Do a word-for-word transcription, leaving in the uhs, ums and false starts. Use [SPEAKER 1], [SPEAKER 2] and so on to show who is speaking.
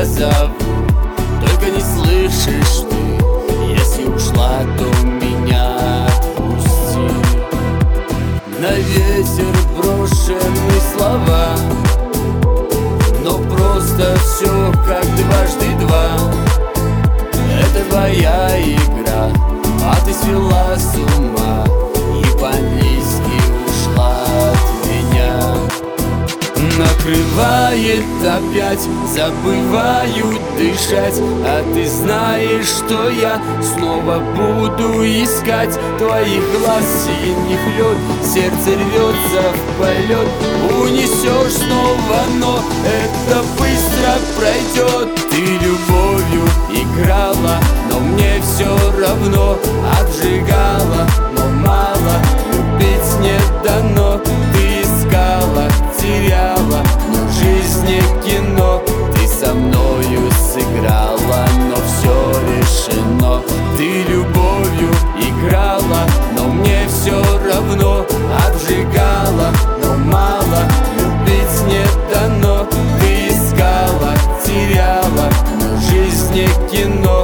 [SPEAKER 1] позову, только не слышишь ты. Если ушла, то меня отпусти. На ветер брошены слова, но просто все как дважды два. Это твоя игра, а ты свела с ума и по-английски ушла от меня. Накрывает опять, забываю дышать, а ты знаешь, что я снова буду искать твоих глаз синих лед. Сердце рвется в полет, унесешь снова, но это быстро пройдет. Ты любовью играла, но мне все равно. Обжигала, но мало, любить не дано. Ты искала, теряла, но в жизни кино. Ты со мною сыграла, но все решено. Ты любовью играла, но мне все равно. Обжигала, но мало, любить не дано. Ты искала, теряла, но в жизни кино.